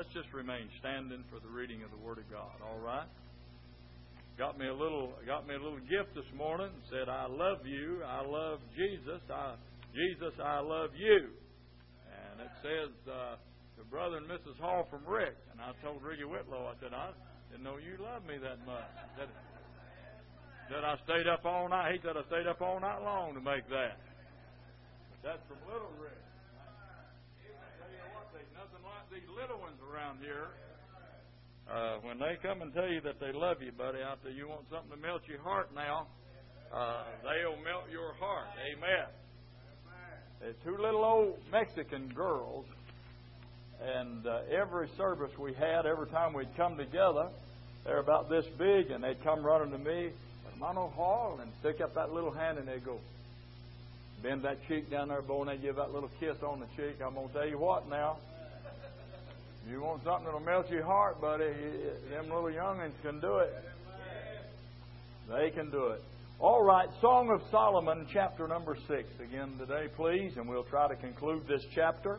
let's just remain standing for the reading of the Word of God. All right. Got me a little gift this morning. Said, "I love you. I love Jesus. Jesus, I love you." And it says to Brother and Mrs. Hall from Rick. And I told Ricky Whitlow, I said, "I didn't know you loved me that much." That I stayed up all night. He said I stayed up all night long to make that. But that's from Little Rick. I tell you what, there's nothing like these little ones around here. When they come and tell you that they love you, buddy, out there, you want something to melt your heart now, they'll melt your heart. Amen. There's two little old Mexican girls, and every service we had, every time we'd come together, they're about this big, and they'd come running to me, "Hermano Hall," and stick up that little hand, and they'd go, bend that cheek down there, boy, and they'd give that little kiss on the cheek. I'm going to tell you what now. You want something that'll melt your heart, buddy, them little young'uns can do it. They can do it. All right, Song of Solomon, chapter number 6. Again today, please, and we'll try to conclude this chapter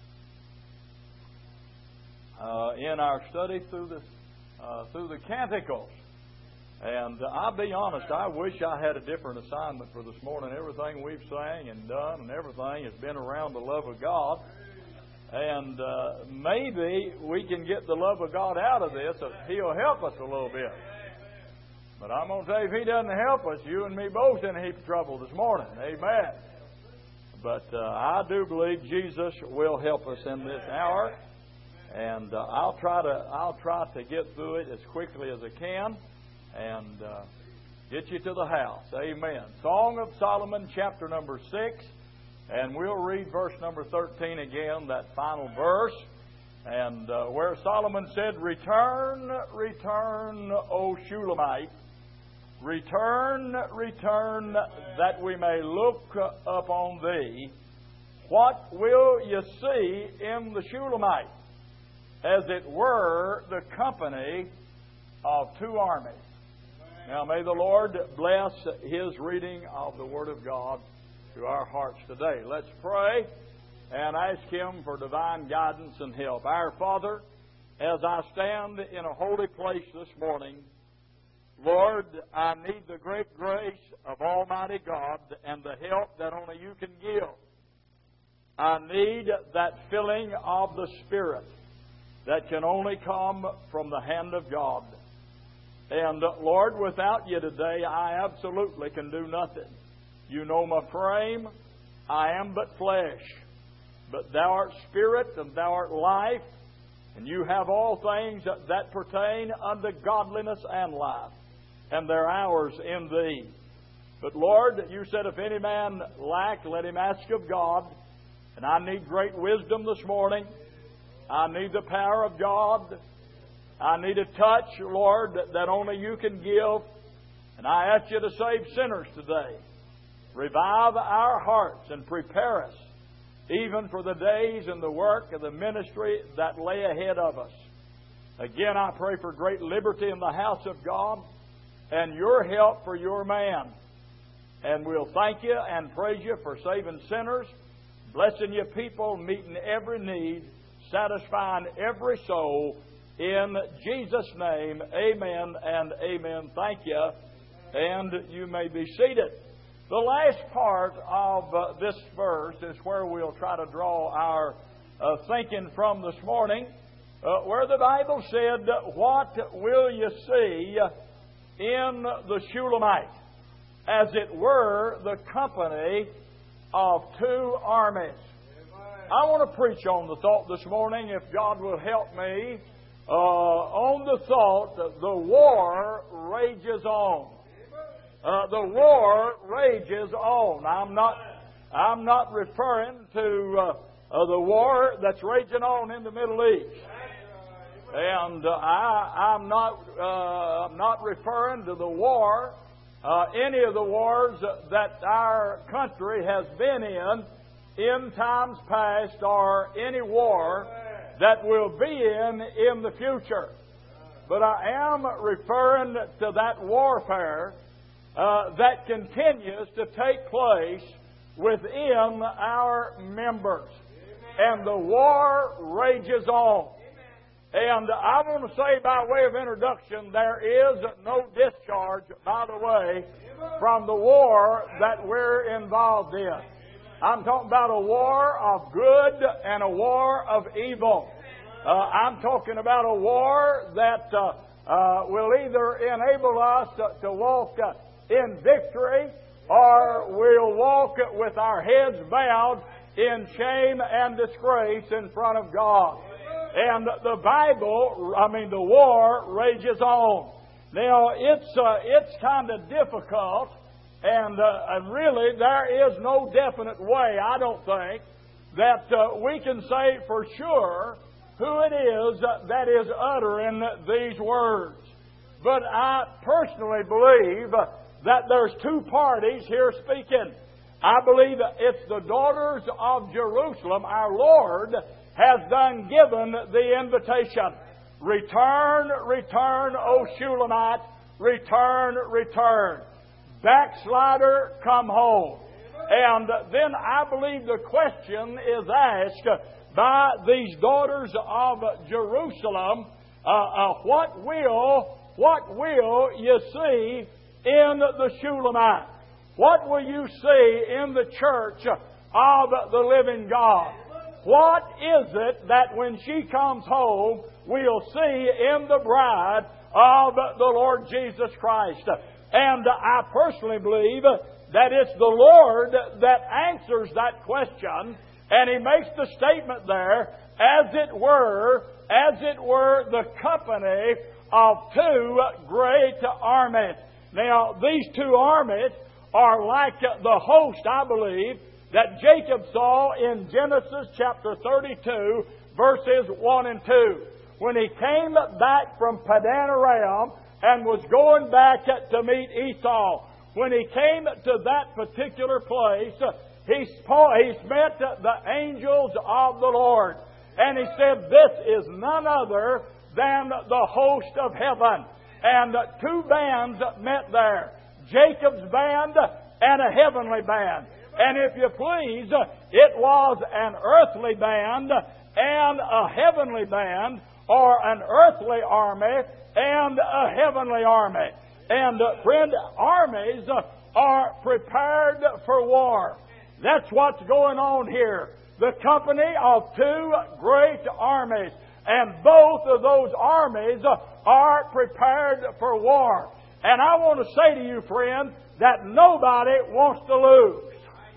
in our study through the Canticles. And I'll be honest, I wish I had a different assignment for this morning. Everything we've sang and done and everything has been around the love of God. And maybe we can get the love of God out of this if He'll help us a little bit. But I'm going to tell you, if He doesn't help us, you and me both in a heap of trouble this morning. Amen. But I do believe Jesus will help us in this hour. And I'll try to get through it as quickly as I can and get you to the house. Amen. Song of Solomon, chapter number 6. And we'll read verse number 13 again, that final verse. And where Solomon said, "Return, return, O Shulamite. Return, return, that we may look upon thee. What will you see in the Shulamite? As it were the company of two armies." Now may the Lord bless His reading of the Word of God to our hearts today. Let's pray and ask Him for divine guidance and help. Our Father, as I stand in a holy place this morning, Lord, I need the great grace of Almighty God and the help that only You can give. I need that filling of the Spirit that can only come from the hand of God. And Lord, without You today, I absolutely can do nothing. You know my frame. I am but flesh. But Thou art Spirit and Thou art life. And You have all things that pertain unto godliness and life. And they're ours in Thee. But Lord, You said, if any man lack, let him ask of God. And I need great wisdom this morning. I need the power of God. I need a touch, Lord, that only You can give. And I ask You to save sinners today. Revive our hearts and prepare us even for the days and the work of the ministry that lay ahead of us. Again, I pray for great liberty in the house of God and Your help for Your man. And we'll thank You and praise You for saving sinners, blessing Your people, meeting every need, satisfying every soul. In Jesus' name, amen and amen. Thank You. And you may be seated. The last part of this verse is where we'll try to draw our thinking from this morning, where the Bible said, "What will you see in the Shulamite? As it were the company of two armies." I want to preach on the thought this morning, if God will help me, on the thought that the war rages on. The war rages on. I'm not referring to the war that's raging on in the Middle East, and I'm not referring to the war, any of the wars that our country has been in times past, or any war that will be in the future. But I am referring to that warfare that continues to take place within our members. And the war rages on. And I want to say by way of introduction, there is no discharge, by the way, from the war that we're involved in. I'm talking about a war of good and a war of evil. I'm talking about a war that will either enable us to walk in victory, or we'll walk with our heads bowed in shame and disgrace in front of God. And the the war rages on. Now, it's kind of difficult, and really there is no definite way, I don't think, that we can say for sure who it is that is uttering these words. But I personally believe that there's two parties here speaking. I believe it's the daughters of Jerusalem. Our Lord has done given the invitation. Return, return, O Shulamite. Return, return. Backslider, come home. And then I believe the question is asked by these daughters of Jerusalem, what will you see in the Shulamite? What will you see in the church of the living God? What is it that when she comes home we'll see in the bride of the Lord Jesus Christ? And I personally believe that it's the Lord that answers that question, and He makes the statement there, as it were the company of two great armies. Now, these two armies are like the host, I believe, that Jacob saw in Genesis chapter 32, verses 1 and 2. When he came back from Padan Aram and was going back to meet Esau, when he came to that particular place, he met the angels of the Lord. And he said, this is none other than the host of heaven. And two bands met there, Jacob's band and a heavenly band. And if you please, it was an earthly band and a heavenly band, or an earthly army and a heavenly army. And friend, armies are prepared for war. That's what's going on here. The company of two great armies. And both of those armies are prepared for war. And I want to say to you, friend, that nobody wants to lose.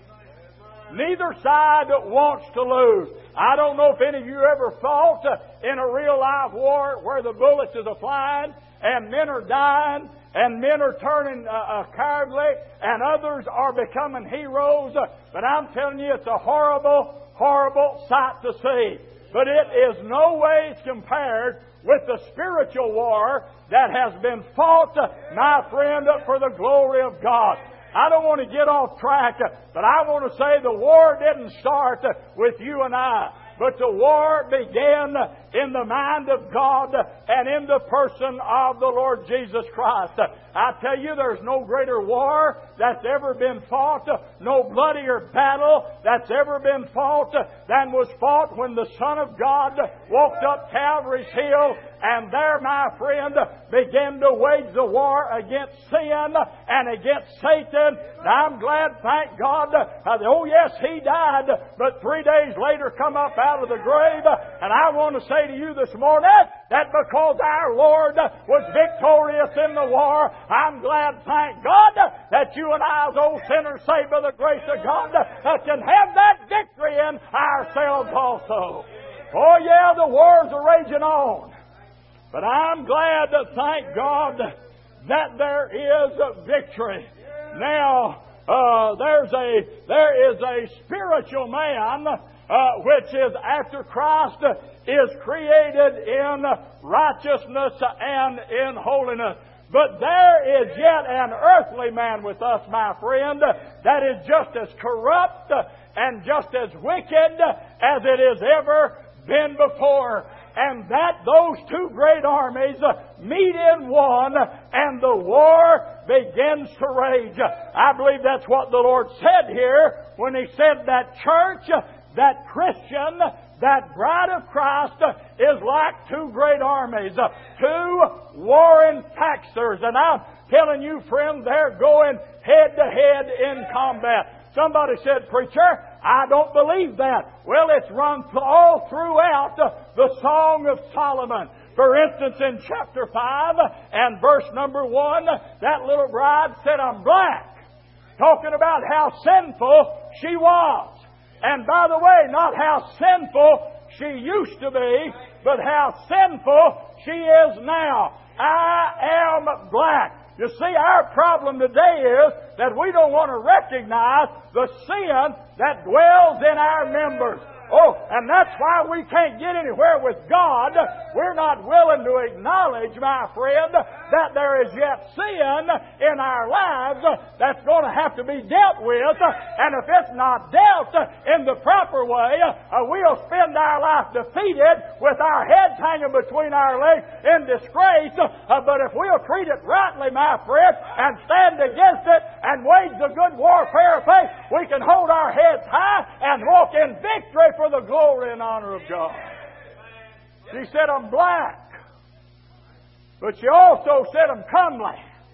Neither side wants to lose. I don't know if any of you ever fought in a real life war where the bullets is a-flying and men are dying and men are turning cowardly and others are becoming heroes. But I'm telling you, it's a horrible, horrible sight to see. But it is no ways compared with the spiritual war that has been fought, my friend, for the glory of God. I don't want to get off track, but I want to say the war didn't start with you and I, but the war began in the mind of God and in the person of the Lord Jesus Christ. I tell you, there's no greater war that's ever been fought, no bloodier battle that's ever been fought than was fought when the Son of God walked up Calvary's hill and there, my friend, began to wage the war against sin and against Satan. Now, I'm glad, thank God, oh yes, He died, but 3 days later come up out of the grave. And I want to say to you this morning that because our Lord was victorious in the war, I'm glad, thank God, that you and I, as old sinners saved by the grace of God, can have that victory in ourselves also. Oh yeah, the wars are raging on. But I'm glad to thank God that there is a victory. Now, there is a spiritual man which is after Christ is created in righteousness and in holiness. But there is yet an earthly man with us, my friend, that is just as corrupt and just as wicked as it has ever been before. And that those two great armies meet in one and the war begins to rage. I believe that's what the Lord said here when He said that church that Christian, that bride of Christ, is like two great armies, two warring factors. And I'm telling you, friends, they're going head to head in combat. Somebody said, "Preacher, I don't believe that." Well, it's run all throughout the Song of Solomon. For instance, in chapter 5 and verse number 1, that little bride said, "I'm black," talking about how sinful she was. And by the way, not how sinful she used to be, but how sinful she is now. I am black. You see, our problem today is that we don't want to recognize the sin that dwells in our members. Oh, and that's why we can't get anywhere with God. We're not willing to acknowledge, my friend, that there is yet sin in our lives that's going to have to be dealt with. And if it's not dealt in the proper way, we'll spend our life defeated with our heads hanging between our legs in disgrace. But if we'll treat it rightly, my friend, and stand against it and wage the good warfare of faith, we can hold our heads high and walk in victory for the glory and honor of God. She said, "I'm black." But she also said, "I'm comely."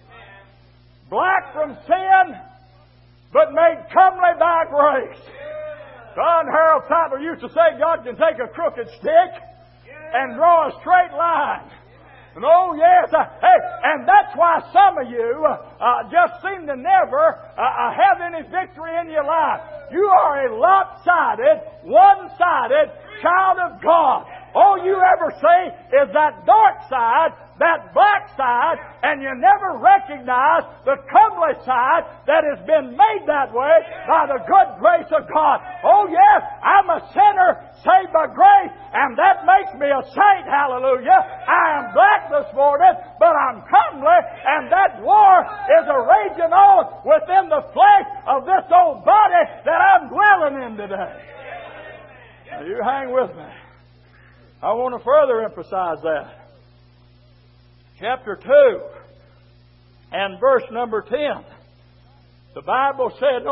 Black from sin, but made comely by grace. John Harold Tyler used to say God can take a crooked stick and draw a straight line. And oh yes, and that's why some of you just seem to never have any victory in your life. You are a lopsided, one-sided child of God. All you ever see is that dark side, that black side, and you never recognize the comely side that has been made that way by the good grace of God. Oh yes, I'm a sinner saved by grace, and that makes me a saint. Hallelujah. I am black this morning, but I'm comely, and that war is a raging on within the flesh of this old body that I'm dwelling in today. Now, you hang with me. I want to further emphasize that. Chapter 2 and verse number 10. The Bible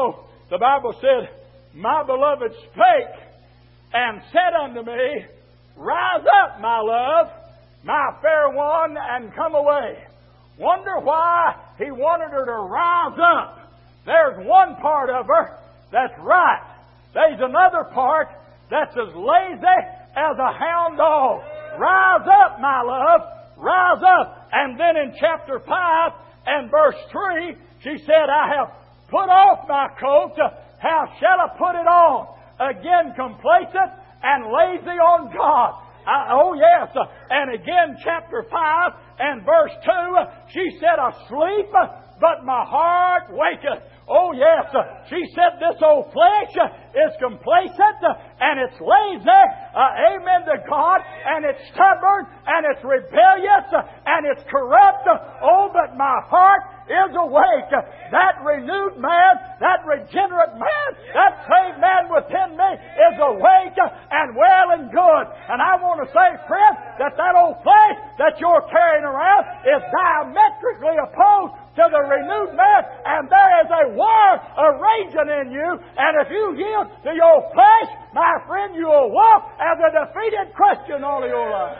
said, "My beloved spake and said unto me, Rise up, my love, my fair one, and come away." Wonder why he wanted her to rise up. There's one part of her that's right. There's another part that's as lazy as a hound dog. Rise up, my love. Rise up. And then in chapter 5 and verse 3, she said, "I have put off my coat. How shall I put it on?" Again, complacent and lazy on God. Oh yes. And again, chapter 5 and verse 2, she said, "Asleep, but my heart waketh." Oh yes, she said this old flesh is complacent and it's lazy, amen to God, and it's stubborn and it's rebellious and it's corrupt. Oh, but my heart is awake. That renewed man, that regenerate man, that saved man within me is awake and well and good. And I want to say, friend, that old flesh that you're carrying around is diametrically opposed to the renewed man, and there is a war raging in you, and if you yield to your flesh, my friend, you will walk as a defeated Christian all your life.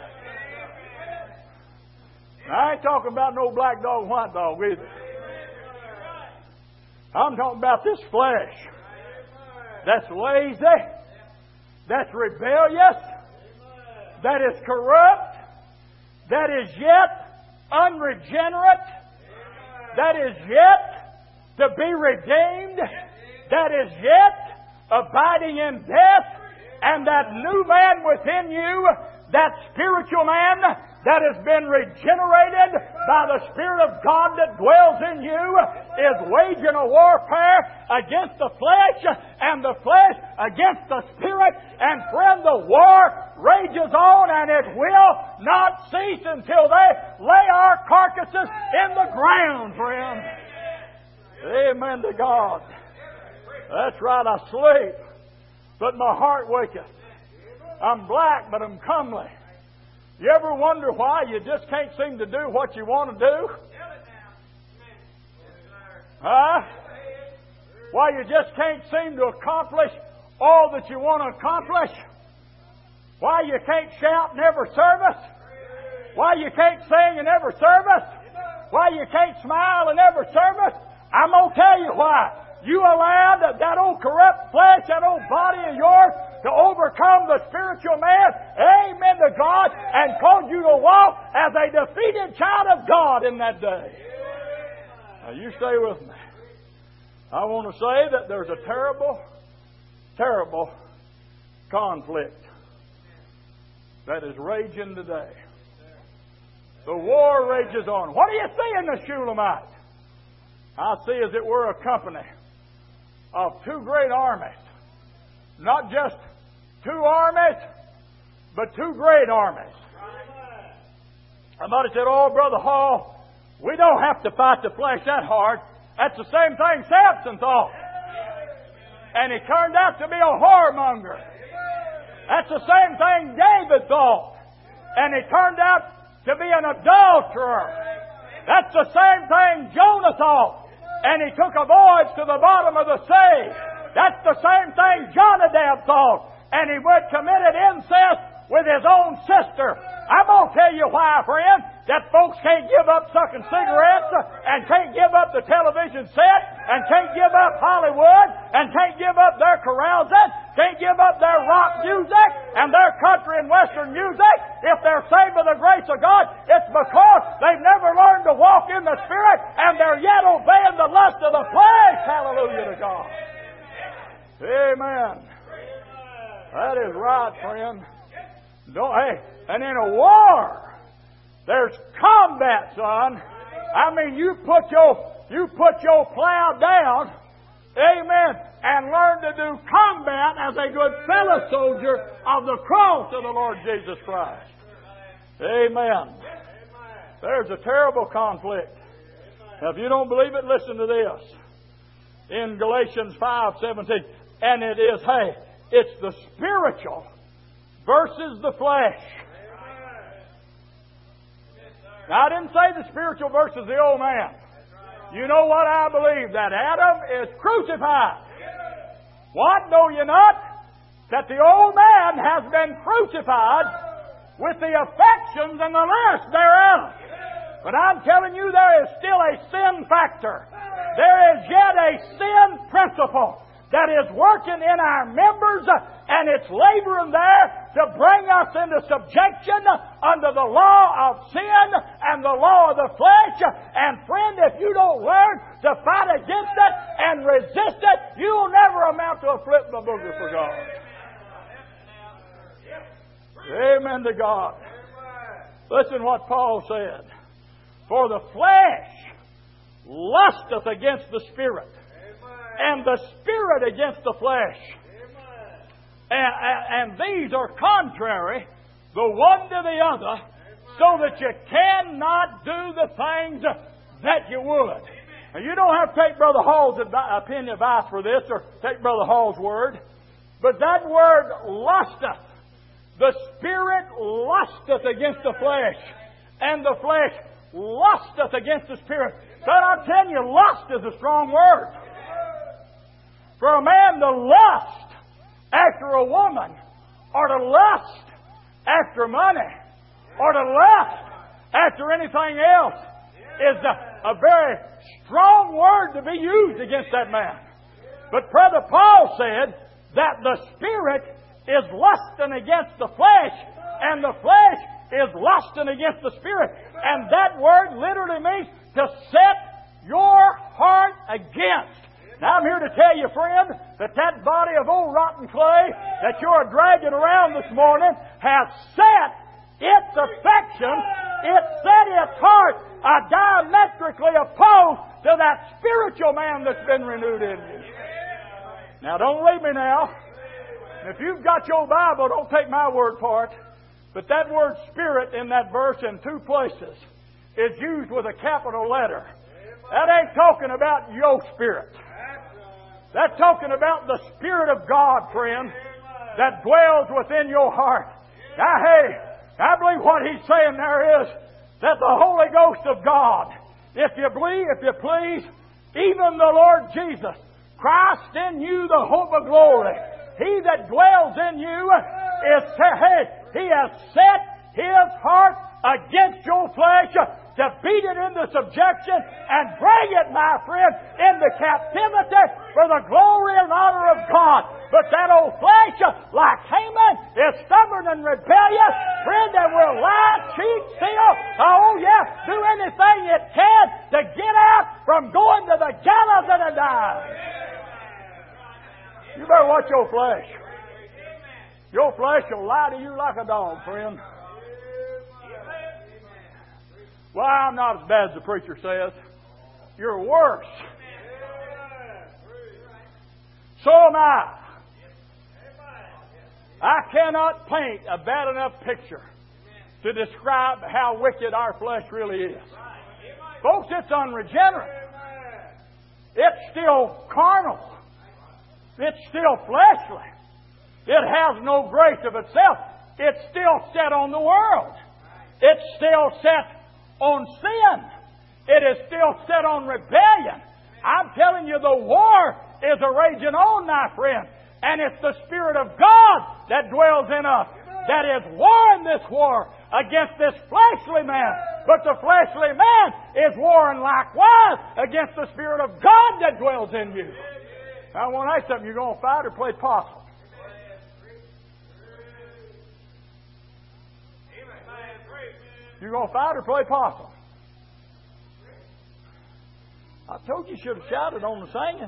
Now, I ain't talking about no black dog, white dog either. I'm talking about this flesh that's lazy, that's rebellious, that is corrupt, that is yet unregenerate, that is yet to be redeemed, that is yet abiding in death, and that new man within you, that spiritual man that has been regenerated by the Spirit of God that dwells in you, is waging a warfare against the flesh and the flesh against the Spirit. And friend, the war rages on, and it will not cease until they lay our carcasses in the ground, friend. Amen to God. That's right, I sleep, but my heart waketh. I'm black, but I'm comely. You ever wonder why you just can't seem to do what you want to do? Huh? Why you just can't seem to accomplish all that you want to accomplish? Why you can't shout in every service? Why you can't sing in every service? Why you can't smile in every service? I'm going to tell you why. You allowed that old corrupt flesh, that old body of yours to overcome the spiritual man, amen to God, and cause you to walk as a defeated child of God in that day. Now you stay with me. I want to say that there's a terrible, terrible conflict that is raging today. The war rages on. What do you see in the Shulamite? I see as it were a company of two great armies. Not just two armies, but two great armies. Somebody said, "Oh, Brother Hall, we don't have to fight the flesh that hard." That's the same thing Samson thought. And he turned out to be a whoremonger. That's the same thing David thought. And he turned out to be an adulterer. That's the same thing Jonah thought. And he took a voyage to the bottom of the sea. That's the same thing Jonadab thought. And he would committed incest with his own sister. I'm going to tell you why, friend, that folks can't give up sucking cigarettes and can't give up the television set and can't give up Hollywood and can't give up their carousing, can't give up their rock music and their country and western music. If they're saved by the grace of God, it's because they've never learned to walk in the Spirit and they're yet obeying the lust of the flesh. Hallelujah to God. Amen. That is right, friend. And in a war, there's combat, son. I mean, you put your plow down, amen, and learn to do combat as a good fellow soldier of the cross of the Lord Jesus Christ. Amen. There's a terrible conflict. Now, if you don't believe it, listen to this. In Galatians 5:17, and it is, it's the spiritual versus the flesh. Now, I didn't say the spiritual versus the old man. You know what I believe? That Adam is crucified. What? Know you not? That the old man has been crucified with the affections and the lust thereof. But I'm telling you, there is still a sin factor. There is yet a sin principle that is working in our members, and it's laboring there to bring us into subjection under the law of sin and the law of the flesh. And friend, if you don't learn to fight against it and resist it, you'll never amount to a flip in the booger for God. Amen to God. Listen what Paul said. For the flesh lusteth against the Spirit, and the Spirit against the flesh. And these are contrary, the one to the other, so that you cannot do the things that you would. Now, you don't have to take Brother Hall's opinion advice for this, or take Brother Hall's word. But that word lusteth, the Spirit lusteth against the flesh, and the flesh lusteth against the Spirit. But I'm telling you, lust is a strong word. For a man to lust after a woman, or to lust after money, or to lust after anything else, is a very strong word to be used against that man. But Brother Paul said that the Spirit is lusting against the flesh, and the flesh is lusting against the Spirit. And that word literally means to set your heart against. Now, I'm here to tell you, friend, that body of old rotten clay that you're dragging around this morning has set its affections, it set its heart diametrically opposed to that spiritual man that's been renewed in you. Now, don't leave me now. If you've got your Bible, don't take my word for it. But that word Spirit in that verse in two places is used with a capital letter. That ain't talking about your spirit. That's talking about the Spirit of God, friend, that dwells within your heart. Now, I believe what he's saying there is that the Holy Ghost of God, if you please, even the Lord Jesus, Christ in you, the hope of glory, He that dwells in you is, He has set His heart against your flesh to beat it into subjection and bring it, my friend, into captivity for the glory and honor of God. But that old flesh, like Haman, is stubborn and rebellious. Friend, that will lie, cheat, steal, oh yes, do anything it can to get out from going to the gallows and to die. You better watch your flesh. Your flesh will lie to you like a dog, friend. Well, I'm not as bad as the preacher says. You're worse. So am I. I cannot paint a bad enough picture to describe how wicked our flesh really is. Folks, it's unregenerate. It's still carnal. It's still fleshly. It has no grace of itself. It's still set on the world. It's still set on sin. It is still set on rebellion. I'm telling you, the war is a raging on, my friend. And it's the Spirit of God that dwells in us that is warring this war against this fleshly man. But the fleshly man is warring likewise against the Spirit of God that dwells in you. Now, I want to ask something. You're going to fight or play possum? You're going to fight or play possum? I told you should have shouted on the singing.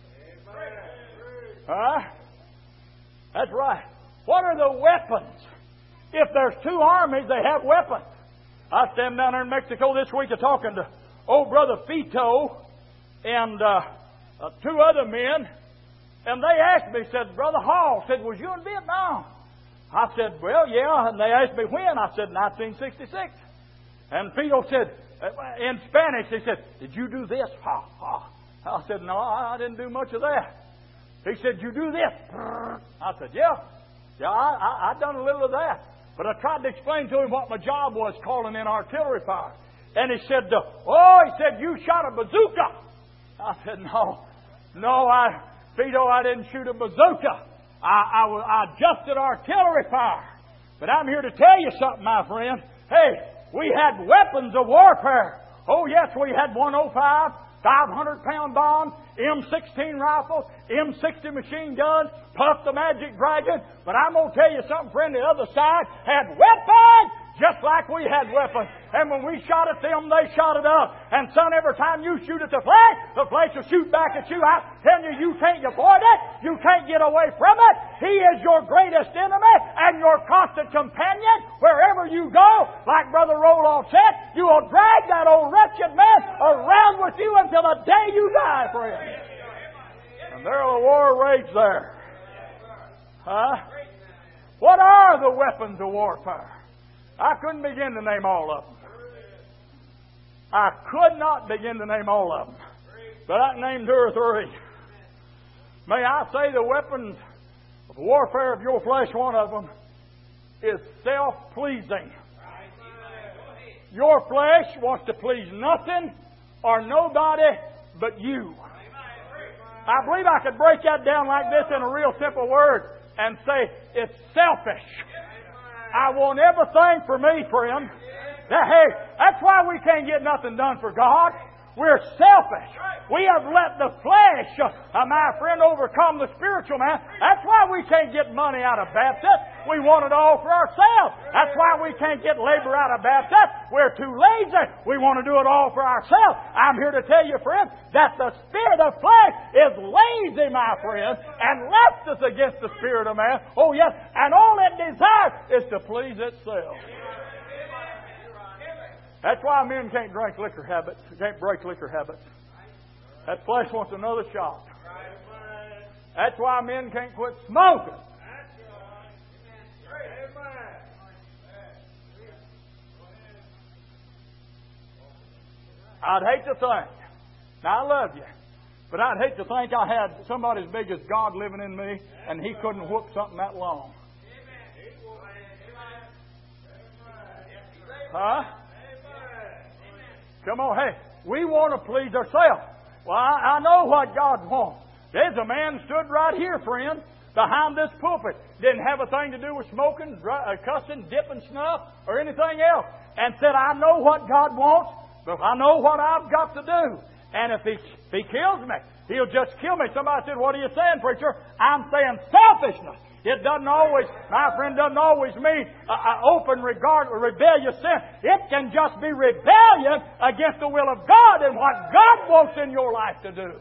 That's right. What are the weapons? If there's two armies, they have weapons. I stand down there in Mexico this week talking to old brother Fito and two other men, and they asked me, said, Brother Hall, said, was you in Vietnam? I said, well, yeah. And they asked me when. I said, 1966. And Fito said, in Spanish, he said, did you do this? Ha, ha. I said, no, I didn't do much of that. He said, you do this? I said, yeah. Yeah, I done a little of that. But I tried to explain to him what my job was, calling in artillery fire. And he said, you shot a bazooka. I said, no, Fito, I didn't shoot a bazooka. I adjusted artillery fire. But I'm here to tell you something, my friend. Hey, we had weapons of warfare. Oh, yes, we had 105, 500-pound bombs, M16 rifles, M60 machine guns, Puff the Magic Dragon. But I'm going to tell you something, friend. The other side had weapons just like we had weapons. And when we shot at them, they shot at us. And son, every time you shoot at the flesh will shoot back at you. I tell you, you can't avoid it. You can't get away from it. He is your greatest enemy and your constant companion. Wherever you go, like Brother Roloff said, you will drag that old wretched man around with you until the day you die, friend. And there's a war rage there. What are the weapons of warfare? I couldn't begin to name all of them. I could not begin to name all of them. But I can name two or three. May I say the weapons of warfare of your flesh, one of them is self-pleasing. Your flesh wants to please nothing or nobody but you. I believe I could break that down like this in a real simple word and say it's selfish. I want everything for me, friend. Hey, that's why we can't get nothing done for God. We're selfish. We have let the flesh, my friend, overcome the spiritual man. That's why we can't get money out of Baptist. We want it all for ourselves. That's why we can't get labor out of Baptist. We're too lazy. We want to do it all for ourselves. I'm here to tell you, friend, that the spirit of flesh is lazy, my friend, and left us against the spirit of man. Oh, yes. And all it desires is to please itself. That's why men can't drink liquor habits, can't break liquor habits. That flesh wants another shot. That's why men can't quit smoking. I'd hate to think, now I love you, but I'd hate to think I had somebody as big as God living in me and He couldn't whoop something that long. Huh? Come on, hey, we want to please ourselves. Well, I know what God wants. There's a man stood right here, friend. behind this pulpit. Didn't have a thing to do with smoking, cussing, dipping snuff, or anything else. And said, I know what God wants, but I know what I've got to do. And if He kills me, He'll just kill me. Somebody said, what are you saying, preacher? I'm saying selfishness. It doesn't always, my friend, doesn't always mean open rebellious sin. It can just be rebellion against the will of God and what God wants in your life to do.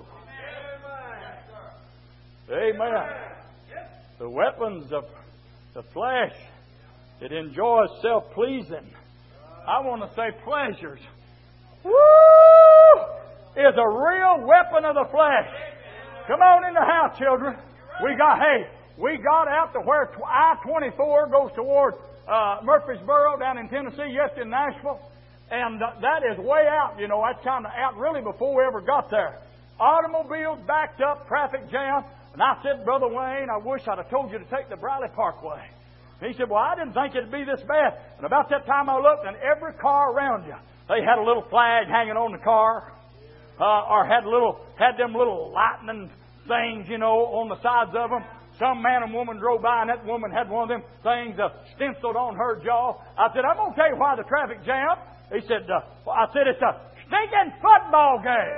Amen. The weapons of the flesh, it enjoys self-pleasing. I want to say pleasures. Woo! Is a real weapon of the flesh. Come on in the house, children. We got out to where I-24 goes toward Murfreesboro down in Tennessee, yes, in Nashville. And that is way out, you know. That's kind of out really before we ever got there. Automobiles backed up, traffic jam. And I said, Brother Wayne, I wish I'd have told you to take the Briley Parkway. And he said, well, I didn't think it'd be this bad. And about that time I looked, and every car around you, they had a little flag hanging on the car. Or had them little lightning things, you know, on the sides of them. Some man and woman drove by, and that woman had one of them things stenciled on her jaw. I said, I'm going to tell you why the traffic jam. He said, I said, it's a stinking football game.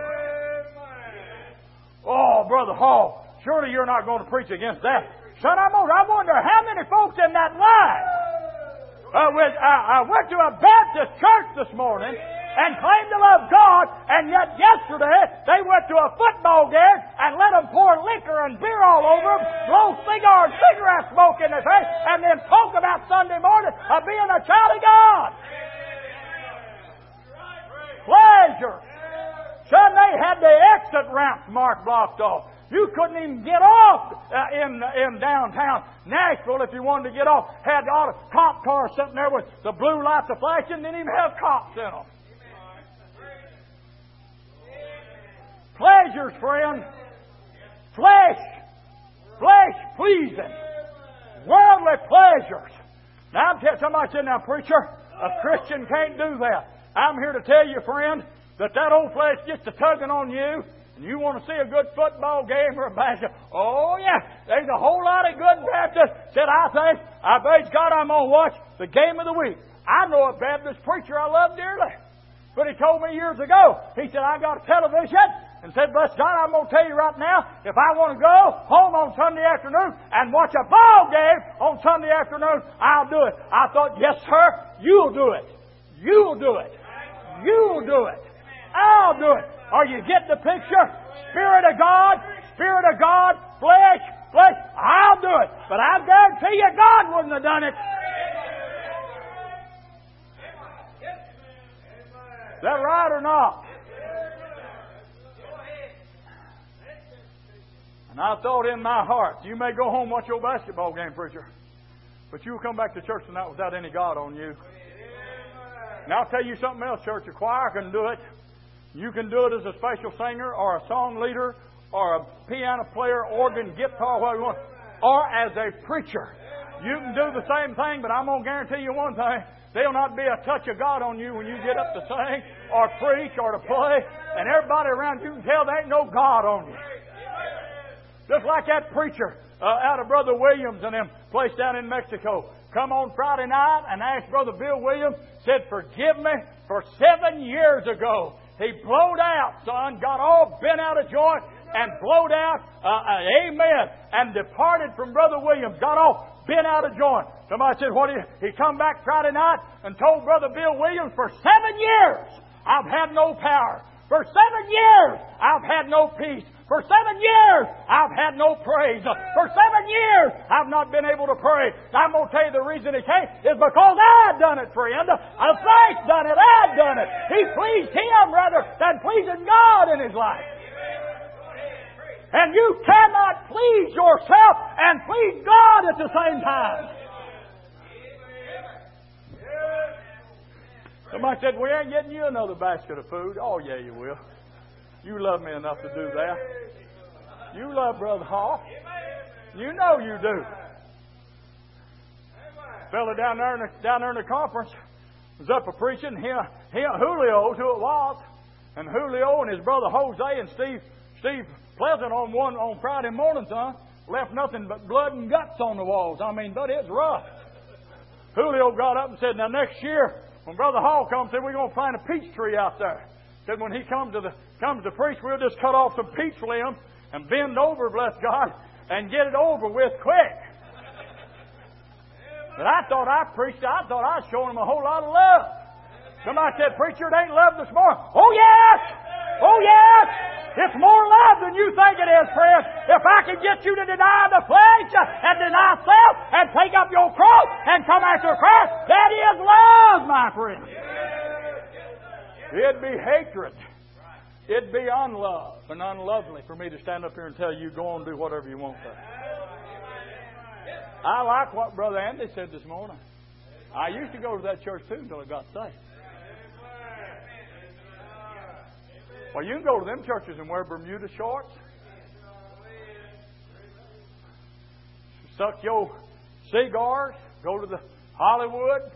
Oh, Brother Hall, surely you're not going to preach against that. Son, I wonder how many folks in that line. I went to a Baptist church this morning and claimed to love God, and yet yesterday they went to a football game and let them pour liquor and beer all over them, blow cigar and cigarette smoke in their face, and then talk about Sunday morning of being a child of God. Pleasure. Son, they had the exit ramps marked blocked off. You couldn't even get off in downtown Nashville if you wanted to get off. Had all the cop cars sitting there with the blue lights flashing, didn't even have cops in them. Pleasures, friend. Flesh pleasing. Worldly pleasures. Now, somebody said, now, preacher, a Christian can't do that. I'm here to tell you, friend, that old flesh gets to tugging on you, and you want to see a good football game or a basketball. Oh, yeah, there's a whole lot of good Baptists said, I praise God, I'm going to watch the game of the week. I know a Baptist preacher I love dearly. But he told me years ago, he said, I got a television, and said, bless God, I'm going to tell you right now, if I want to go home on Sunday afternoon and watch a ball game on Sunday afternoon, I'll do it. I thought, yes, sir, you'll do it. You'll do it. You'll do it. I'll do it. Are you getting the picture? Spirit of God, flesh, I'll do it. But I guarantee you God wouldn't have done it. Is that right or not? And I thought in my heart, you may go home and watch your basketball game, preacher, but you'll come back to church tonight without any God on you. And I'll tell you something else, church. A choir can do it. You can do it as a special singer or a song leader or a piano player, organ, guitar, whatever you want, or as a preacher. You can do the same thing, but I'm going to guarantee you one thing. There'll not be a touch of God on you when you get up to sing or preach or to play. And everybody around you can tell there ain't no God on you. Just like that preacher out of Brother Williams and them place down in Mexico. Come on Friday night and asked Brother Bill Williams, said, forgive me for 7 years ago. He blowed out, son, got all bent out of joint and blowed out, amen, and departed from Brother Williams, got all bent out of joint. Somebody said, he come back Friday night and told Brother Bill Williams, for 7 years I've had no power. For 7 years I've had no peace. For 7 years I've had no praise. For 7 years I've not been able to pray. I'm going to tell you the reason he came is because I'd done it, friend. Christ done it. I'd done it. He pleased Him rather than pleasing God in His life. And you cannot please yourself and please God at the same time. Somebody said, we ain't getting you another basket of food. Oh, yeah, you will. You love me enough to do that. You love Brother Hall. You know you do. Fella down there in the conference was up a preaching. Julio, who it was, and Julio and his brother Jose and Steve Pleasant on Friday morning, son, left nothing but blood and guts on the walls. I mean, but it's rough. Julio got up and said, now next year, when Brother Hall comes, said we're going to plant a peach tree out there. Said when he comes to preach, we'll just cut off some peach limbs and bend over, bless God, and get it over with quick. But I thought I was showing him a whole lot of love. Somebody said, preacher, it ain't love this morning. Oh, yes! Oh, yes! It's more love than you think it is, friend. If I can get you to deny the flesh and deny self and take up your cross and come after Christ, that is love, my friend. It'd be hatred. It'd be unlove and unlovely for me to stand up here and tell you, go on and do whatever you want to. I like what Brother Andy said this morning. I used to go to that church too until I got saved. Well, you can go to them churches and wear Bermuda shorts. Suck your cigars. Go to the Hollywood.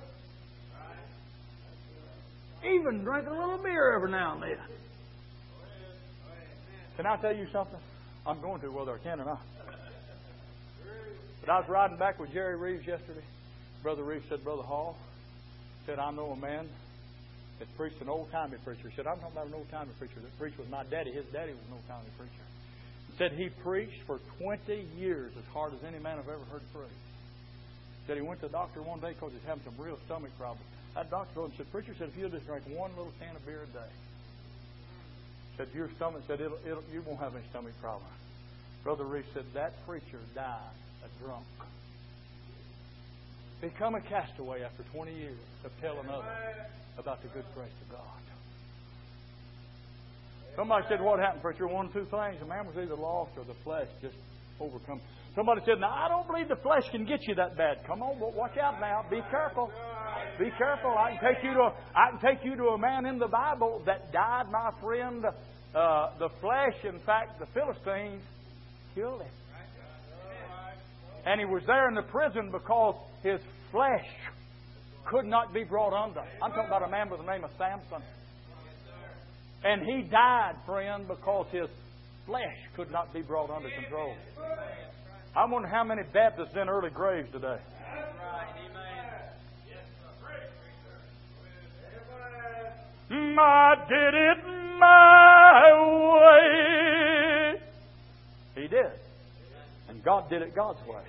Even drink a little beer every now and then. Can I tell you something? I'm going to, whether I can or not. But I was riding back with Jerry Reeves yesterday. Brother Reeves said, Brother Hall, said, I know a man that preached an old-timey preacher. He said, I'm talking about an old-timey preacher that preached with my daddy. His daddy was an old-timey preacher. He said he preached for 20 years as hard as any man I've ever heard preach. He said he went to the doctor one day because he's having some real stomach problems. That doctor told him, said, preacher said, if you'll just drink one little can of beer a day, said your stomach, said you won't have any stomach problem. Brother Reeves said that preacher died a drunk. Become a castaway after 20 years of telling others about the good grace of God. Somebody said, what happened, preacher? One of two things. A man was either lost or the flesh just overcome. Somebody said, now, I don't believe the flesh can get you that bad. Come on, but watch out now. Be careful. Be careful. I can take you to a man in the Bible that died, my friend. The flesh, in fact, the Philistines killed him. And he was there in the prison because his flesh could not be brought under. I'm talking about a man by the name of Samson. And he died, friend, because his flesh could not be brought under control. I wonder how many Baptists in early graves today. I did it my way. He did. And God did it God's way.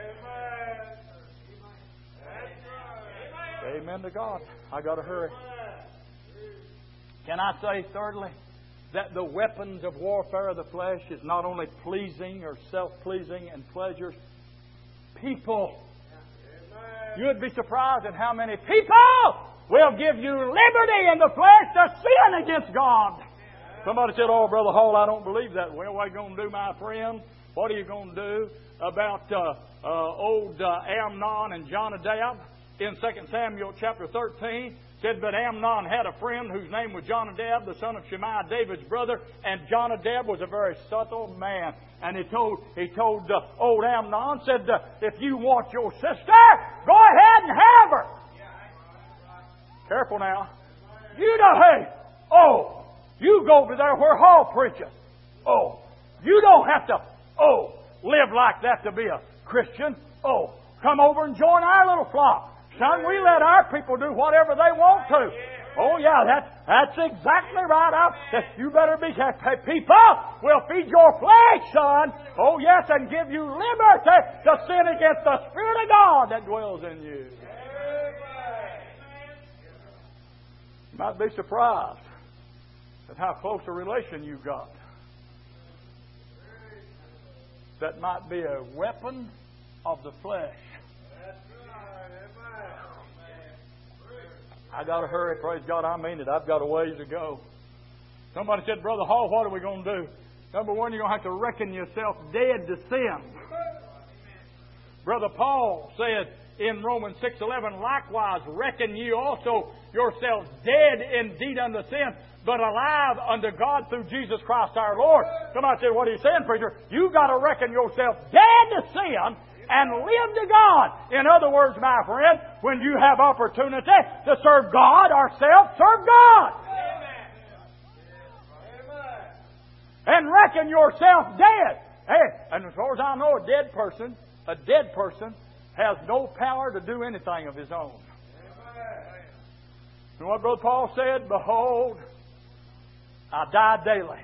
Amen to God. I got to hurry. Can I say, thirdly, that the weapons of warfare of the flesh is not only pleasing or self-pleasing and pleasures, people. You'd be surprised at how many people will give you liberty in the flesh to sin against God. Somebody said, oh, Brother Hall, I don't believe that. Well, what are you going to do, my friend? What are you going to do about old Amnon and Jonadab? In 2 Samuel chapter 13, said, but Amnon had a friend whose name was Jonadab, the son of Shimei, David's brother, and Jonadab was a very subtle man. And he told old Amnon, said, if you want your sister, go ahead and have her. Careful now. You know, hey, you go over there where Hall preaches. You don't have to, live like that to be a Christian. Come over and join our little flock. Son, we let our people do whatever they want to. Oh, yeah, that's exactly right. You better be careful. People will feed your flesh, son. Oh, yes, and give you liberty to sin against the Spirit of God that dwells in you. You might be surprised at how close a relation you've got. That might be a weapon of the flesh. I got to hurry, praise God, I mean it. I've got a ways to go. Somebody said, Brother Hall, what are we going to do? Number one, you're going to have to reckon yourself dead to sin. Brother Paul said in Romans 6:11, likewise reckon ye also yourselves dead indeed unto sin, but alive unto God through Jesus Christ our Lord. Somebody said, what are you saying, preacher? You've got to reckon yourself dead to sin and live to God. In other words, my friend, when you have opportunity to serve God or serve God. Amen. And reckon yourself dead. Hey, and as far as I know, a dead person has no power to do anything of his own. You know what Brother Paul said? Behold, I die daily.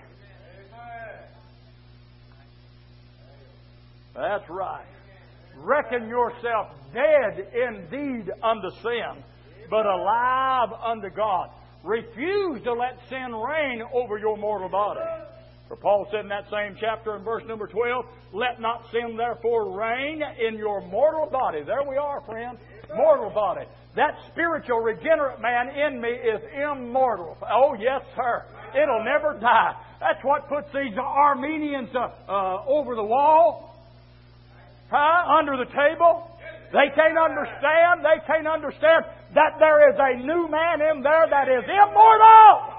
That's right. Reckon yourself dead indeed unto sin, but alive unto God. Refuse to let sin reign over your mortal body. For Paul said in that same chapter in verse number 12, let not sin therefore reign in your mortal body. There we are, friends. Mortal body. That spiritual regenerate man in me is immortal. Oh, yes, sir. It'll never die. That's what puts these Armenians over the wall. Under the table. They can't understand. They can't understand that there is a new man in there that is immortal.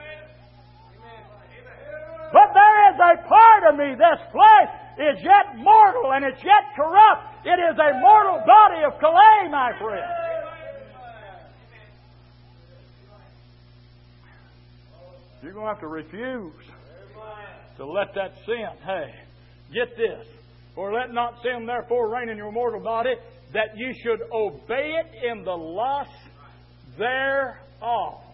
But there is a part of me, this flesh is yet mortal and it's yet corrupt. It is a mortal body of clay, my friend. You're going to have to refuse to let that sin. Hey, get this. For let not sin therefore reign in your mortal body, that you should obey it in the lust thereof.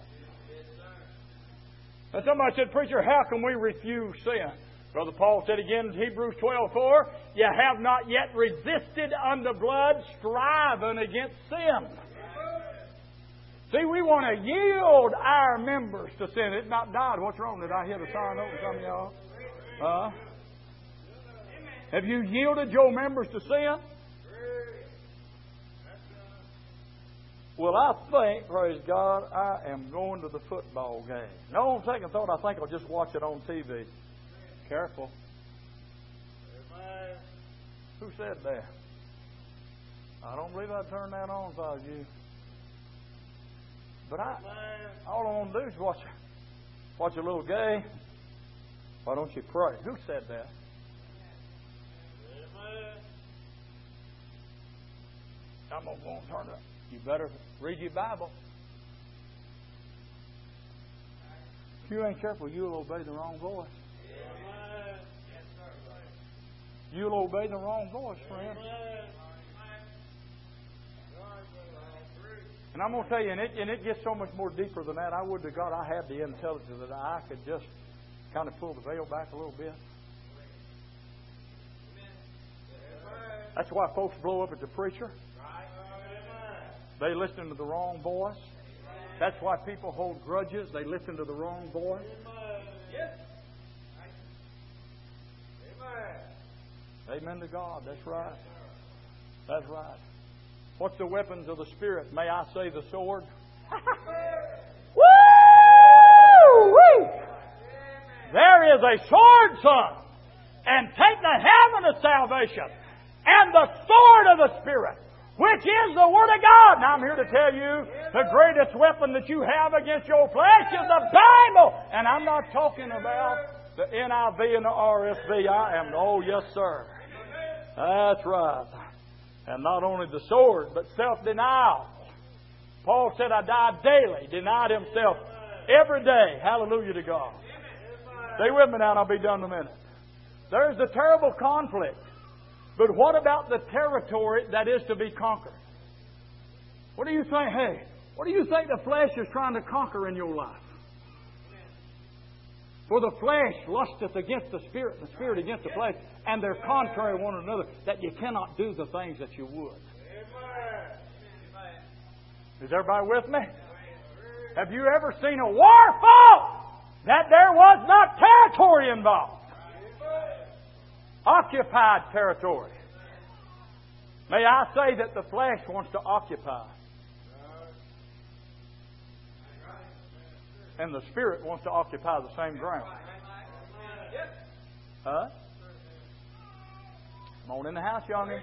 Now somebody said, preacher, how can we refuse sin? Brother Paul said again in Hebrews 12:4, you have not yet resisted unto blood, striving against sin. See, we want to yield our members to sin. It's not died. What's wrong? Did I hit a sign over some of y'all? Have you yielded your members to sin? Well, I think, praise God, I am going to the football game. No, on second thought, I think I'll just watch it on TV. Careful. Who said that? I don't believe I'd turn that on if I was you. But all I want to do is watch a little game. Why don't you pray? Who said that? I'm going to go and turn it up. You better read your Bible. If you ain't careful, you'll obey the wrong voice. You'll obey the wrong voice, friend. And I'm going to tell you, and it gets so much more deeper than that. I would to God I had the intelligence that I could just kind of pull the veil back a little bit. That's why folks blow up at the preacher. They listen to the wrong voice. That's why people hold grudges. They listen to the wrong voice. Amen to God. That's right. That's right. What's the weapons of the Spirit? May I say the sword? Woo! There is a sword, son. And take the helmet of salvation and the sword of the Spirit, which is the Word of God. Now I'm here to tell you the greatest weapon that you have against your flesh is the Bible. And I'm not talking about the NIV and the RSV. Oh, yes, sir. That's right. And not only the sword, but self-denial. Paul said, I died daily. Denied himself every day. Hallelujah to God. Stay with me now and I'll be done in a minute. There's the terrible conflict. But what about the territory that is to be conquered? What do you think? Hey, what do you think the flesh is trying to conquer in your life? For the flesh lusteth against the Spirit, and the Spirit against the flesh, and they're contrary one another, that you cannot do the things that you would. Is everybody with me? Have you ever seen a war fought that there was not territory involved? Occupied territory. May I say that the flesh wants to occupy. And the Spirit wants to occupy the same ground. Huh? Come on in the house, youngin.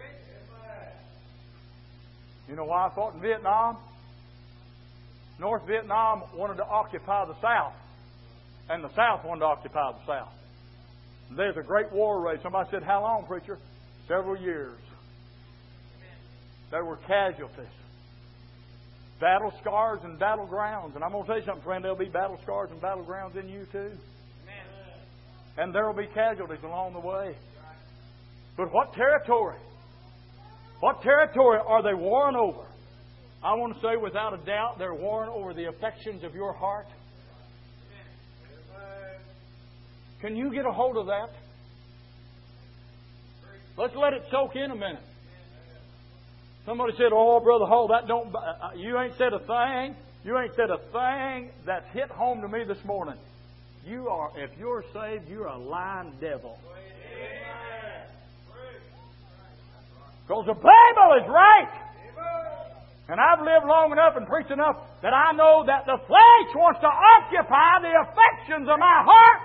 You know why I fought in Vietnam? North Vietnam wanted to occupy the South. And the South wanted to occupy the South. There's a great war rage. Somebody said, how long, preacher? Several years. There were casualties. Battle scars and battlegrounds. And I'm going to tell you something, friend. There'll be battle scars and battlegrounds in you too. And there will be casualties along the way. But what territory? What territory are they warring over? I want to say without a doubt they're warring over the affections of your heart. Can you get a hold of that? Let's let it soak in a minute. Somebody said, "Oh, Brother Hall, that don't. You ain't said a thing. You ain't said a thing that's hit home to me this morning. You are, if you're saved, you're a lying devil. Because the Bible is right. And I've lived long enough and preached enough that I know that the flesh wants to occupy the affections of my heart.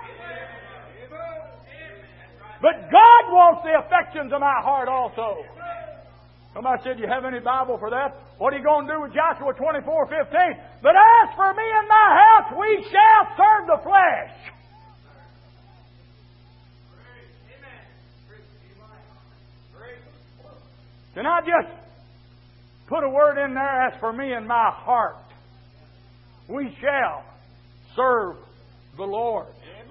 But God wants the affections of my heart also." Somebody said, "You have any Bible for that?" What are you going to do with Joshua 24:15? "But as for me and my house, we shall serve the flesh." Can I just put a word in there? As for me and my heart, we shall serve the Lord.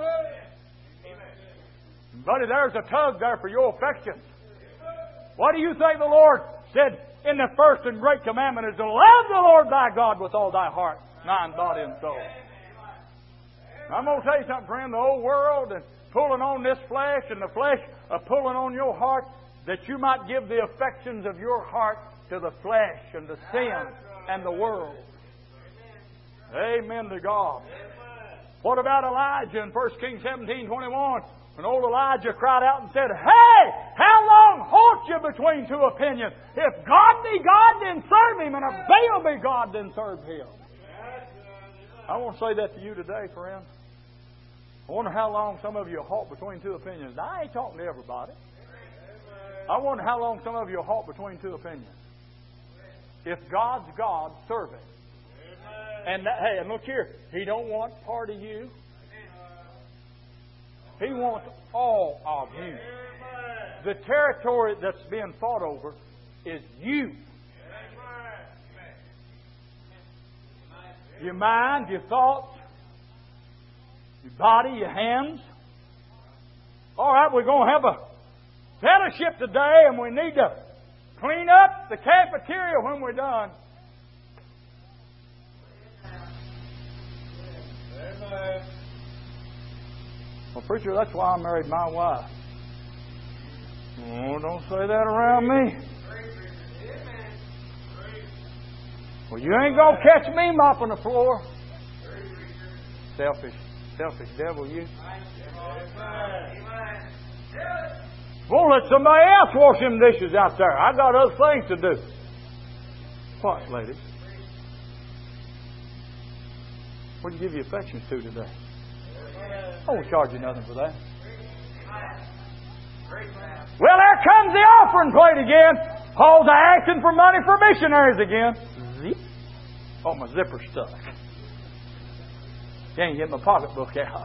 Buddy, there's a tug there for your affections. What do you think the Lord said in the first and great commandment is to love the Lord thy God with all thy heart, mind, body, and soul? I'm going to tell you something, friend. The old world and pulling on this flesh and the flesh pulling on your heart, that you might give the affections of your heart to the flesh and the sin and the world. Amen to God. What about Elijah in 1 Kings 17:21? When old Elijah cried out and said, "Hey, how long halt you between two opinions? If God be God, then serve Him, and if Baal be God, then serve Him." I want to say that to you today, friend. I wonder how long some of you halt between two opinions. Now, I ain't talking to everybody. I wonder how long some of you halt between two opinions. If God's God, serve Him. And hey, and look here, He don't want part of you. He wants all of you. The territory that's being fought over is you. Your mind, your thoughts, your body, your hands. All right, we're going to have a fellowship today, and we need to clean up the cafeteria when we're done. Well, preacher, that's why I married my wife. Oh, don't say that around me. Well, you ain't going to catch me mopping the floor. Selfish devil, you. Won't let somebody else wash them dishes out there. I got other things to do. What, ladies? What do you give your affections to today? I won't charge you nothing for that. Well, there comes the offering plate again. Paul's asking for money for missionaries again. Zip. Oh, my zipper's stuck. Can't get my pocketbook out.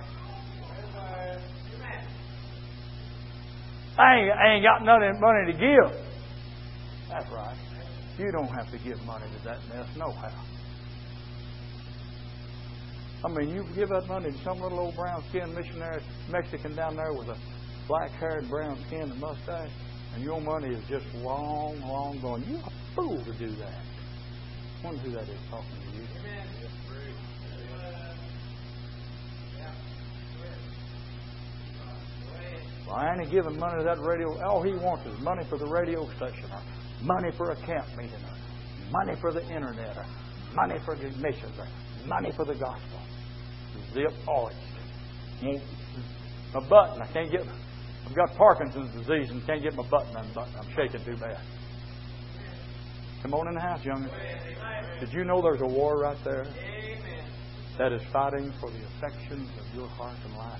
I ain't got nothing money to give. That's right. You don't have to give money to that mess, no how. I mean, you give that money to some little old brown-skinned missionary Mexican down there with a black-haired, brown-skinned and mustache, and your money is just long, long gone. You're a fool to do that. I wonder who that is talking to you. Well, I ain't giving money to that radio. All he wants is money for the radio station, or money for a camp meeting, or money for the internet, or money for the missions, or money for the gospel. Zip, all it. My button, I can't get. I've got Parkinson's disease and can't get my button unbuttoned. I'm shaking too bad. Come on in the house, young'un. Did you know there's a war right there that is fighting for the affections of your heart and life?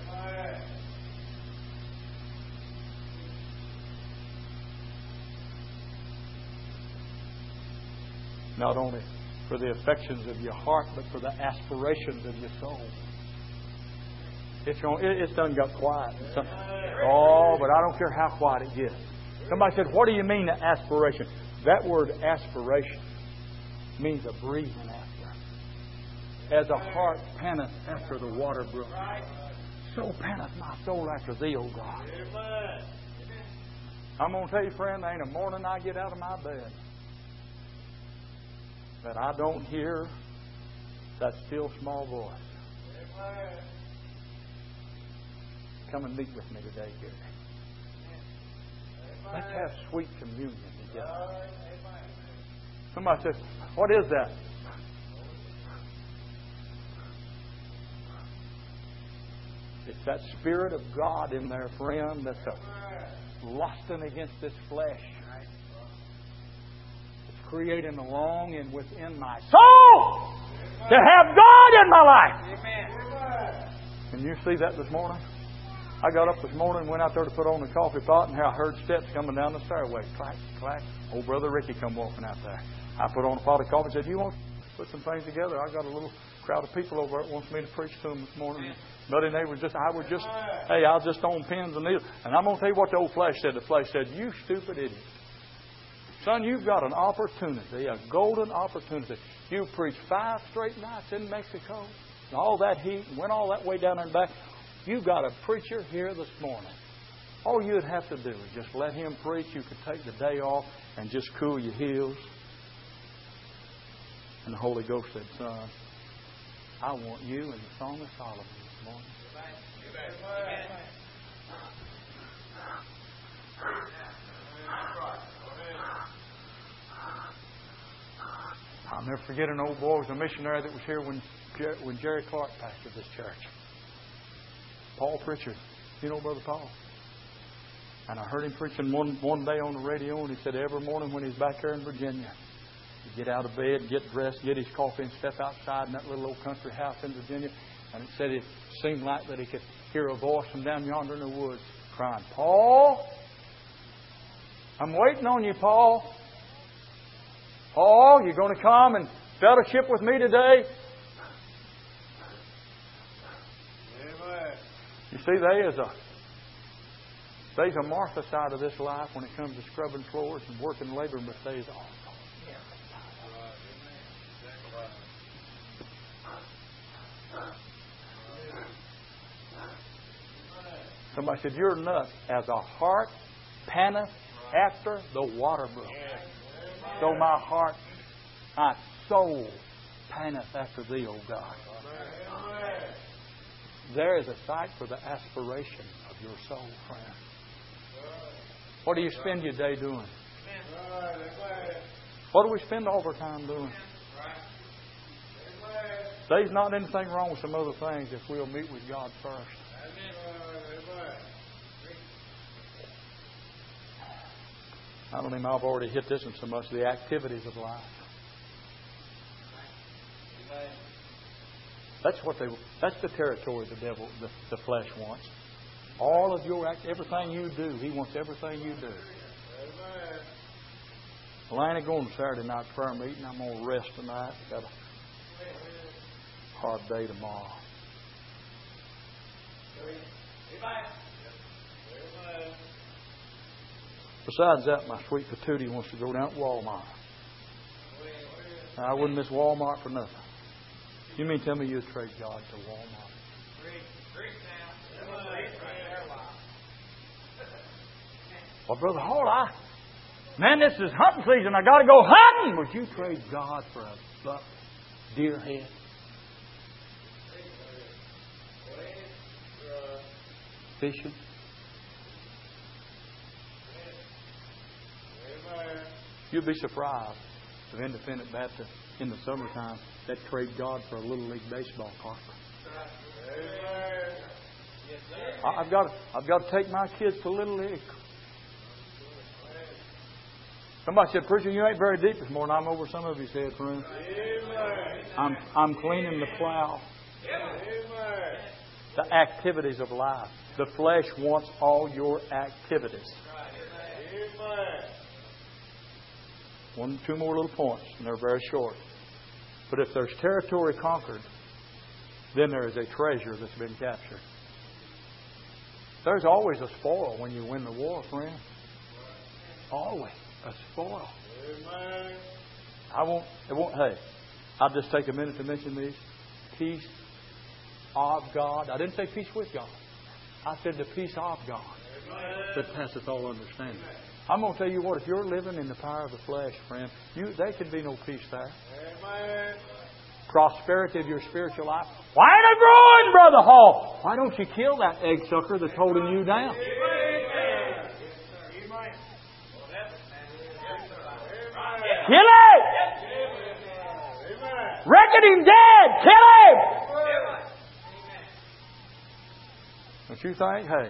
Not only for the affections of your heart, but for the aspirations of your soul. It's done got quiet. Oh, but I don't care how quiet it gets. Somebody said, "What do you mean, aspiration?" That word aspiration means a breathing after. As a heart panteth after the water brook, So panteth my soul after Thee, O God. I'm going to tell you, friend, there ain't a morning I get out of my bed that I don't hear that still small voice. Come and meet with me today, Gary. Let's have sweet communion together. Somebody says, what is that? It's that Spirit of God in there, friend, that's lusting against this flesh. It's creating a longing within my soul to have God in my life. Can you see that this morning? I got up this morning and went out there to put on the coffee pot, and I heard steps coming down the stairway. Clack, clack. Old Brother Ricky come walking out there. I put on a pot of coffee and said, you want to put some things together? I got a little crowd of people over there that wants me to preach to them this morning. Buddy and they were just, hey, I was just on pins and needles. And I'm going to tell you what the old flesh said. The flesh said, you stupid idiot. Son, you've got an opportunity, a golden opportunity. You preached 5 straight nights in Mexico, and all that heat, and went all that way down there and back. You've got a preacher here this morning. All you'd have to do is just let him preach. You could take the day off and just cool your heels. And the Holy Ghost said, son, I want you in the Song of Solomon this morning. Amen. I'll never forget an old boy, was a missionary that was here when Jerry Clark pastored this church. Paul Pritchard. You know Brother Paul? And I heard him preaching one day on the radio, and he said every morning when he's back here in Virginia, he'd get out of bed, get dressed, get his coffee, and step outside in that little old country house in Virginia. And it said it seemed like that he could hear a voice from down yonder in the woods crying, Paul, I'm waiting on you, Paul. Paul, you're going to come and fellowship with me today? You see, there's a Martha side of this life when it comes to scrubbing floors and working labor, but there's all. Somebody said, you're nuts. As a hart panteth after the water brook, so my heart, my soul panteth after Thee, O God. There is a sight for the aspiration of your soul, friend. What do you spend your day doing? What do we spend overtime doing? There's not anything wrong with some other things if we'll meet with God first. I don't think I've already hit this in so much, the activities of life. That's the territory the devil, the flesh wants. All of your everything you do, he wants everything you do. Well, I ain't going to Saturday night prayer meeting. I'm going to rest tonight. Got a hard day tomorrow. Besides that, my sweet patootie wants to go down to Walmart. Now, I wouldn't miss Walmart for nothing. You mean tell me you'd trade God to Walmart? Well, Brother Hall, man, this is hunting season. I got to go hunting. Would you trade God for a buck deer head? Fishing? You'd be surprised if Independent Baptists in the summertime that trade God for a Little League baseball card. I've got to take my kids to Little League. Somebody said, "Preacher, you ain't very deep this morning." I'm over some of his head, friend. I'm cleaning the plow. The activities of life. The flesh wants all your activities. Two more little points, and they're very short. But if there's territory conquered, then there is a treasure that's been captured. There's always a spoil when you win the war, friend. Always a spoil. Hey, I'll just take a minute to mention these. Peace of God. I didn't say peace with God. I said, the peace of God that passeth all understanding. I'm going to tell you what, if you're living in the power of the flesh, friend, there can be no peace there. Prosperity of your spiritual life. Why ain't it growing, Brother Hall? Why don't you kill that egg sucker that's holding you down? Kill him! Reckon him dead! Kill him! Don't you think? Hey,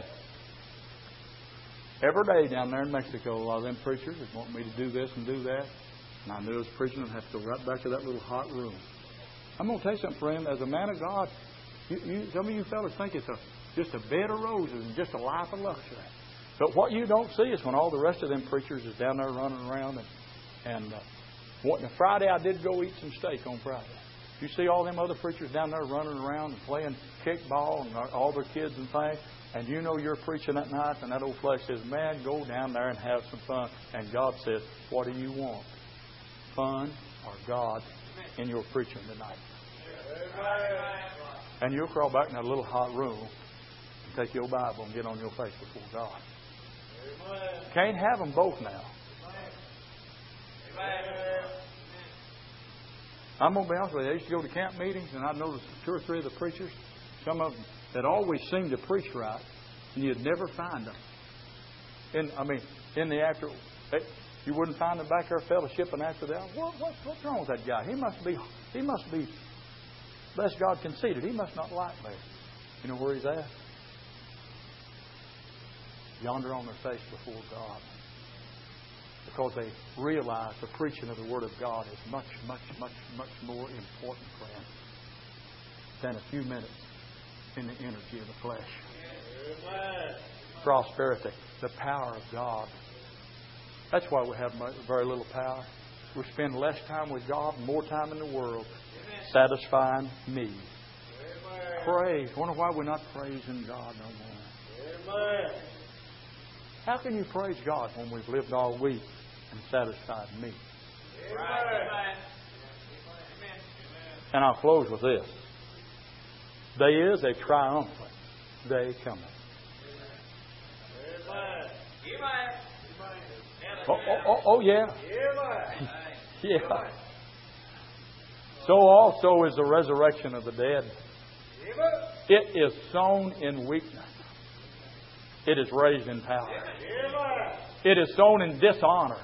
every day down there in Mexico, a lot of them preachers would want me to do this and do that. And I knew as a preacher I'd have to go right back to that little hot room. I'm going to tell you something, friend. As a man of God, some of you fellas think it's just a bed of roses and just a life of luxury. But what you don't see is when all the rest of them preachers is down there running around and Friday I did go eat some steak on Friday. You see all them other preachers down there running around and playing kickball and all their kids and things. And you know you're preaching at night and that old flesh says, man, go down there and have some fun. And God says, what do you want? Fun or God in your preaching tonight? And you'll crawl back in that little hot room and take your Bible and get on your face before God. Can't have them both now. I'm going to be honest with you. I used to go to camp meetings and I noticed 2 or 3 of the preachers, some of them that always seemed to preach right, and you'd never find them. In the after, you wouldn't find them back there fellowshipping after that. What's wrong with that guy? He must be, bless God, conceited. He must not like me. You know where he's at? Yonder on their face before God. Because they realize the preaching of the Word of God is much, much, much, much more important, friend, than a few minutes in the energy of the flesh. Prosperity, the power of God. That's why we have very little power. We spend less time with God and more time in the world, satisfying me. Praise. I wonder why we're not praising God no more. How can you praise God when we've lived all week and satisfied me? And I'll close with this. There is a triumphant day coming. Oh yeah. Yeah. So also is the resurrection of the dead. It is sown in weakness. It is raised in power. It is sown in dishonor.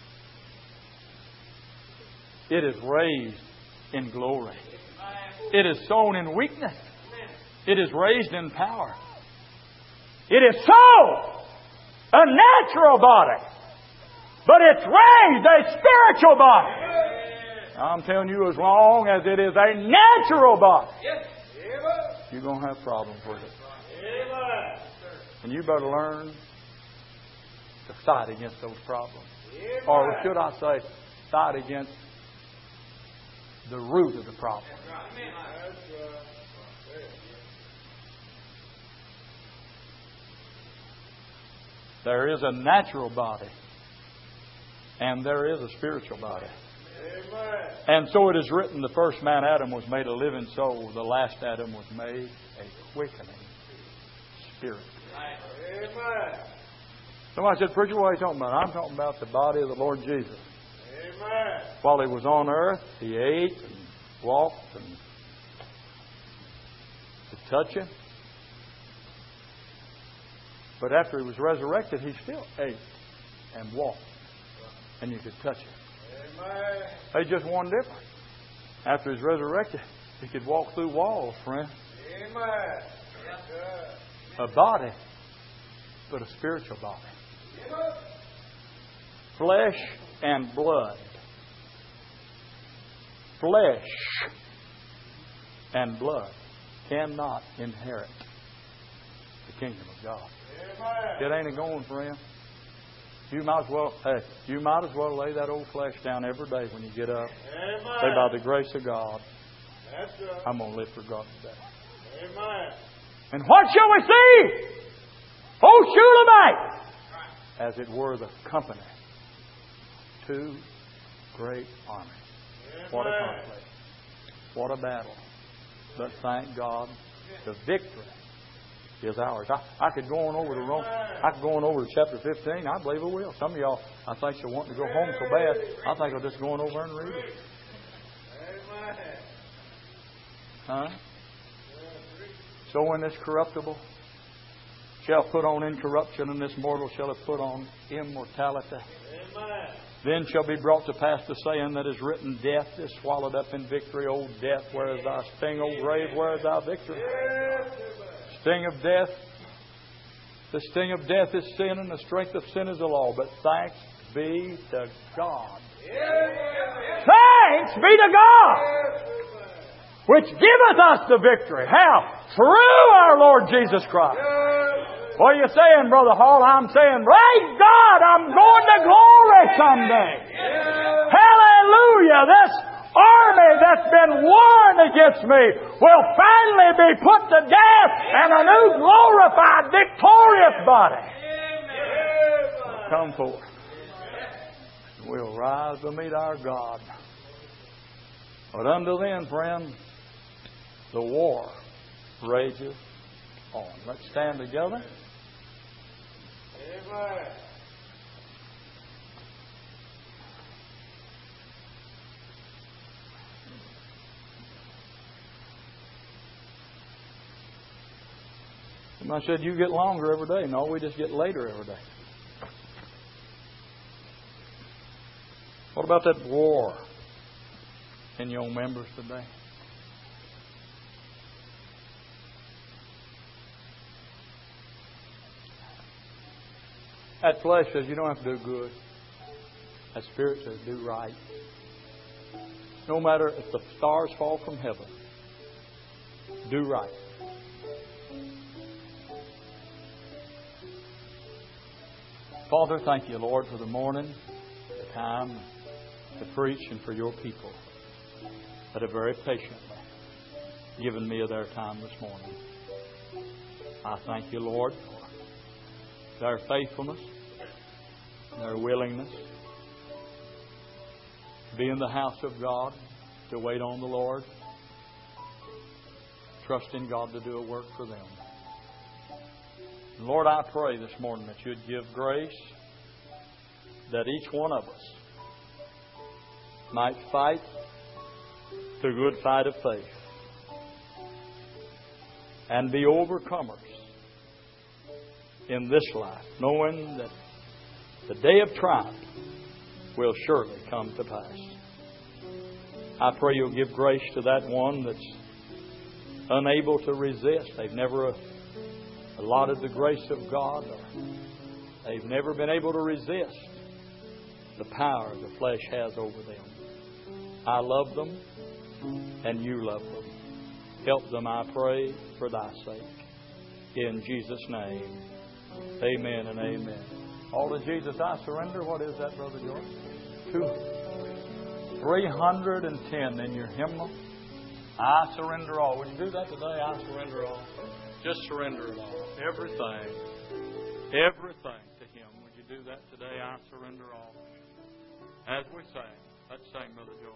It is raised in glory. It is sown in weakness. It is raised in power. It is sown a natural body, but it's raised a spiritual body. I'm telling you, as long as it is a natural body, you're going to have problems with it. And you better learn to fight against those problems. Or should I say, fight against the root of the problem. There is a natural body and there is a spiritual body. And so it is written, the first man, Adam, was made a living soul. The last Adam was made a quickening spirit. Somebody said, preacher, what are you talking about? I'm talking about the body of the Lord Jesus. Amen. While He was on earth, He ate and walked and could touch Him. But after He was resurrected, He still ate and walked. And you could touch Him. Amen. There's just one difference. After He's resurrected, He could walk through walls, friend. Amen. A body, but a spiritual body. Flesh and blood. Flesh and blood cannot inherit the kingdom of God. It ain't a going, friend. You might as well lay that old flesh down every day when you get up. Say, by the grace of God, I'm going to live for God today. Amen. And what shall we see? O Shulamite! As it were the company. 2 great armies. What a conflict. What a battle. But thank God, the victory is ours. I could go on over to Rome. I could go on over to chapter 15. I believe I will. Some of y'all, I think, you're wanting to go home so bad. I think I'll just go on over and read it. Huh? So when this corruptible shall put on incorruption, and this mortal shall have put on immortality, then shall be brought to pass the saying that is written, Death is swallowed up in victory. O death, where is thy sting? O grave, where is thy victory? Sting of death. The sting of death is sin, and the strength of sin is the law. But thanks be to God. Thanks be to God, which giveth us the victory. How? Through our Lord Jesus Christ. What are you saying, Brother Hall? I'm saying, praise God, I'm going to glory someday. Hallelujah. This army that's been warring against me will finally be put to death and a new glorified, victorious body will come forth. We'll rise to meet our God. But until then, friend, the war rages on. Let's stand together. Amen. I said, you get longer every day. No, we just get later every day. What about that war in your members today? That flesh says you don't have to do good. That spirit says do right. No matter if the stars fall from heaven, do right. Father, thank you, Lord, for the morning, the time to preach, and for your people that have very patiently given me of their time this morning. I thank you, Lord, for their faithfulness, their willingness to be in the house of God, to wait on the Lord, trusting God to do a work for them. Lord, I pray this morning that you'd give grace that each one of us might fight the good fight of faith and be overcomers in this life, knowing that the day of triumph will surely come to pass. I pray you'll give grace to that one that's unable to resist. They've never allotted the grace of God, or they've never been able to resist the power the flesh has over them. I love them, and you love them. Help them, I pray, for thy sake. In Jesus' name, amen and amen. All to Jesus I surrender. What is that, Brother George? 310 in your hymnal. I surrender all. Would you do that today? I surrender all. Just surrender it all. Everything to Him. Would you do that today? I surrender all. As we sing, let's sing, Brother George.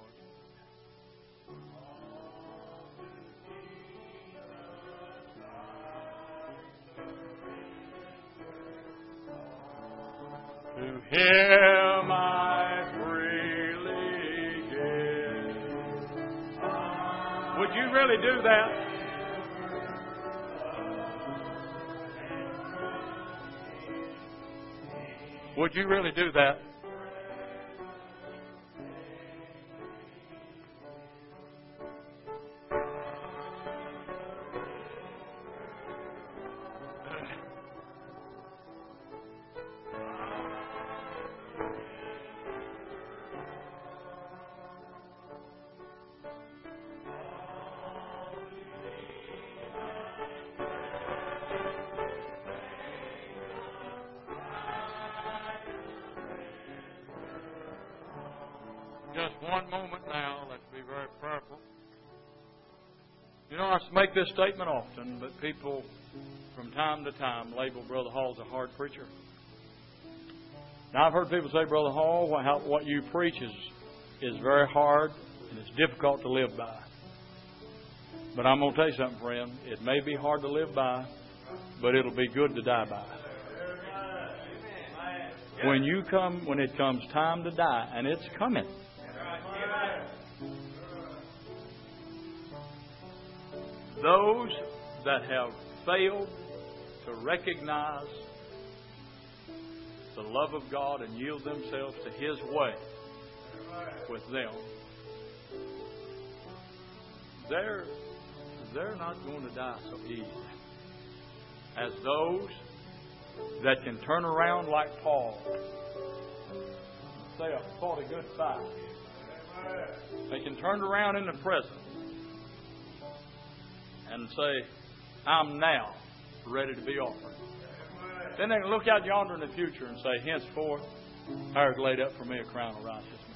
To Him I freely give. Would you really do that? Would you really do that? Just one moment now. Let's be very prayerful. You know, I make this statement often, but people from time to time label Brother Hall as a hard preacher. Now, I've heard people say, Brother Hall, what you preach is very hard and it's difficult to live by. But I'm going to tell you something, friend. It may be hard to live by, but it'll be good to die by. When it comes time to die, and it's coming. Those that have failed to recognize the love of God and yield themselves to His way with them, they're not going to die so easy as those that can turn around like Paul and say, "I fought a good fight." They can turn around in the present and say, "I'm now ready to be offered." Then they can look out yonder in the future and say, "Henceforth, there's laid up for me a crown of righteousness."